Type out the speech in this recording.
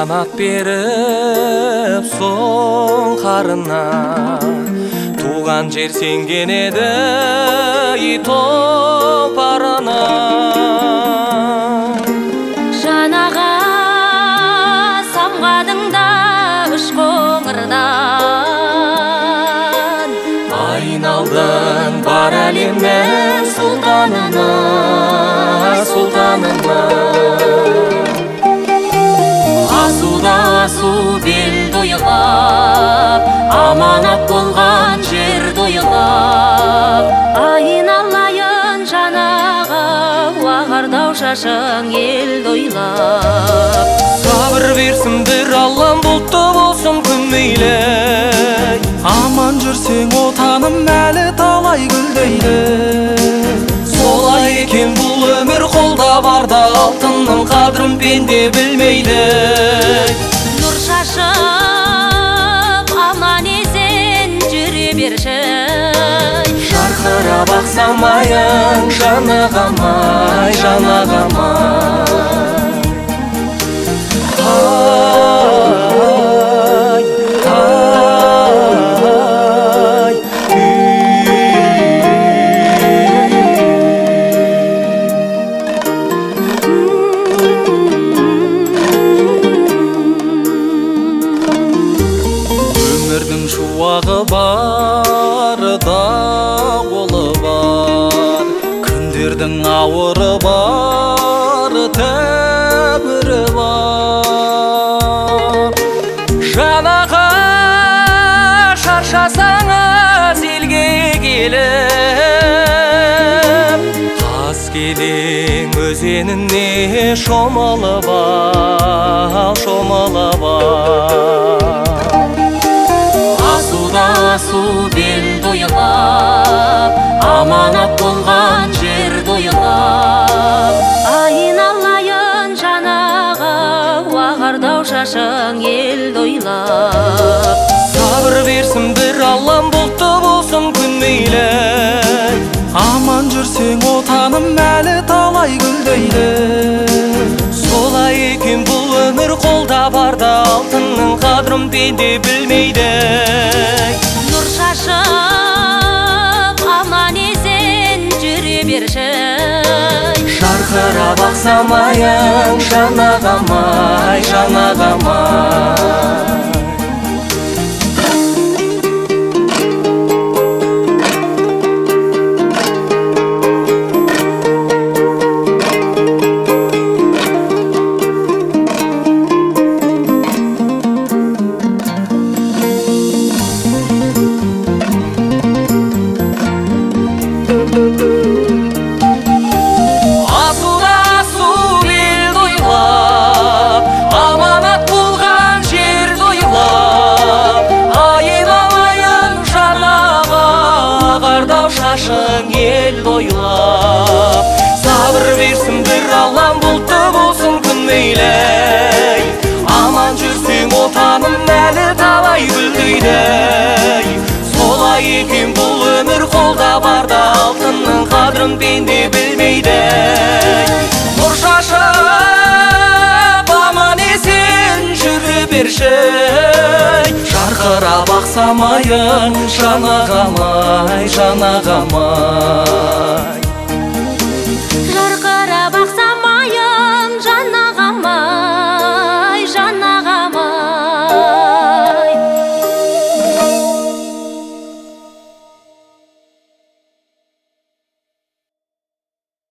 Қанат беріп соң қарына, туған жер сенген еді тұлпарына. Жанаға самғадың да үш қоңырдан, айналдың бар әлемнің сұлтанына, сұлтанына. Асуда асу бел дойылап, аманат болған жер дойылап. айналайын жанаға, ағардау шашың ел дойлап. Сабыр берсін бір Аллам, бұлтты болсын күн мейлі. Аман жүрсең отаным әлі талай гүлдейді. Солай екен бұл өмір, қолда барда алтынның қадірін пенде білмейді. Нұр шашып аман есен жүре берші, Жарқырап ақ самайың жанағамай, жанағамай. Ай, ай, өмірдің шуағы бар, дауылы бар, Күндердің ауыры бар, тәбірі бар. Жанаға шаршасаңыз елге келіп, Қаскелең өзеніне шомылып ал, шомылып ал. Асуда асу бел дойылап, аманат болған жер дойылап. айналайын жанаға, ағардау шашың ел дойлап. Сабыр берсін бір Аллам, бұлтты болсын күн мейлі. Аман жүрсең отаным әлі талай гүлдейді. Солай екен бұл өмір, қолда барда алтынның қадірін пенде білмейді. Нұр шашып аман есен жүре берші, Жарқырап ақ самайың жанағамай, жанағамай. Асуда асу бел дойлап, аманат болған жер дойлап. Айналайын жанаға, ағардау шашың ел дойлап. Сабыр берсін бір Аллам, бұлтты болсын күн мейлі. Аман жүрсең отаным әлі талай гүлдейді. Солай екен бұл өмір, қолда барда алтынның қадірін пенде білмейді. Нұр шашып аман есен жүре берші, Жарқырап ақ самайың жанағамай, жанағамай.